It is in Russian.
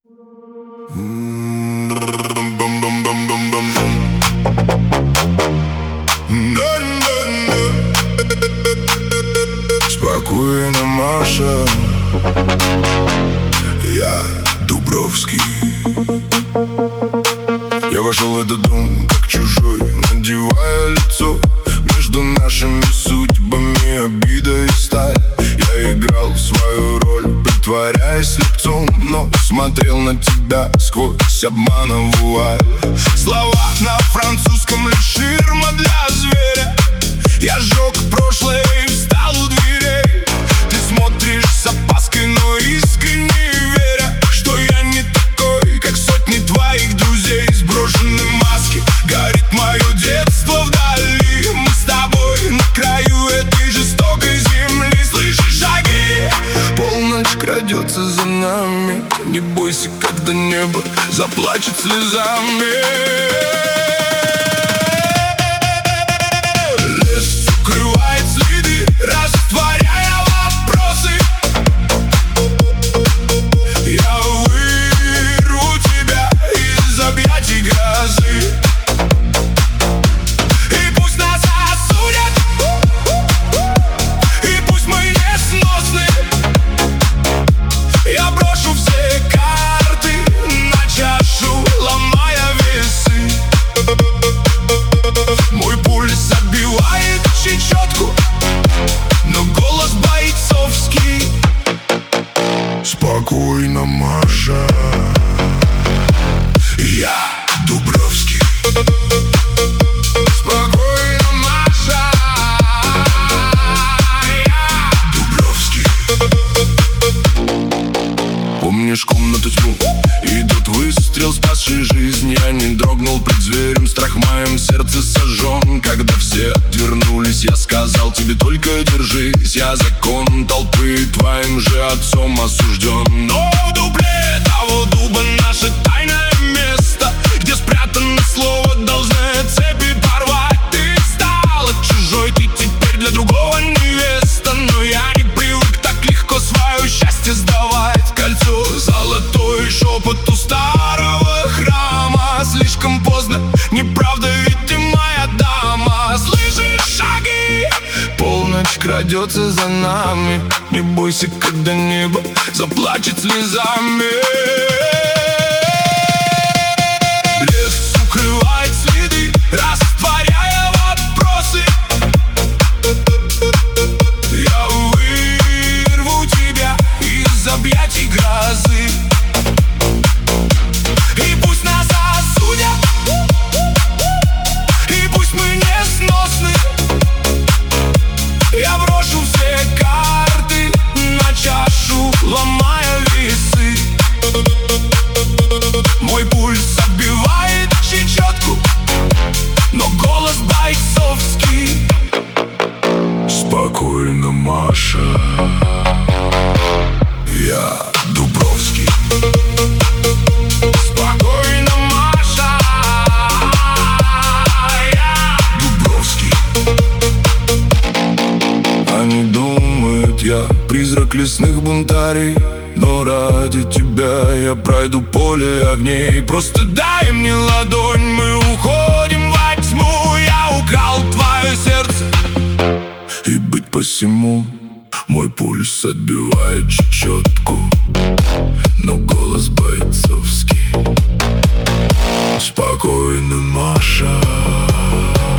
Спокойно, Маша. Я Дубровский. Я вошел в этот дом как чужой, надевая лицо. Между нашими судьбами обида и сталь. Я играл свою роль, притворяясь слепцом, но смотрел на тебя сквозь обмана вуаль. Слова на французском лишь ширма для зверя. Я сжег прошлое и встал у дверей. Ты смотришь с опаской, но искренне веря, что я не такой, как сотни твоих друзей. Сброшены маски, горит мое детство вдали. Мы с тобой на краю этой жестокой земли. Слышишь шаги? Полночь крадется за нами. Не бойся, когда небо заплачет слезами. Лес укрывает следы, растворяя вопросы. Я вырву тебя из объятий грозы. И пусть нас осудят, и пусть мы несносны. Я брошу все карты на чашу, ломая весы. Мой пульс отбивает чечетку, но голос бойцовский. Спокойно, Маша. Я Дубровский. Спокойно, Маша. Я Дубровский. Помнишь комнату тьму? Идут выстрел, спасший жизнь. Я не дрогнул пред зверем, страх в моем сердце сожжен. Когда все отвернулись, я сказал тебе только держись. Я закон толпы, твоим же отцом осужден. Но в дупле того дуба наше тайное место, где спрятано слово, должное цепи порвать. Ты стала чужой, ты теперь для другого невеста. Но я не привык так легко свое счастье сдавать. Кольцо золотой, шепот у старого храма. Слишком поздно, неправда, ведь ты моя дама. Слышишь шаги? Полночь крадется за нами. Не бойся, когда небо заплачет слезами. Лес укрывает следы, растворяя вопросы. Я вырву тебя из объятий грозы. И пусть нас осудят, и пусть мы несносны. Я брошу все карты на чашу, ломая весы. Мой пульс отбивает чечетку, но голос бойцовский. Спокойно, Маша. Я Дубровский. Спокойно, Маша. Я Дубровский. Они думают, я призрак лесных бунтарей, но ради тебя я пройду поле огней. Просто дай мне ладонь, мы уходим во тьму. Я украл твое сердце, и быть посему мой пульс отбивает чечетку, но голос бойцовский. Спокойно, Маша.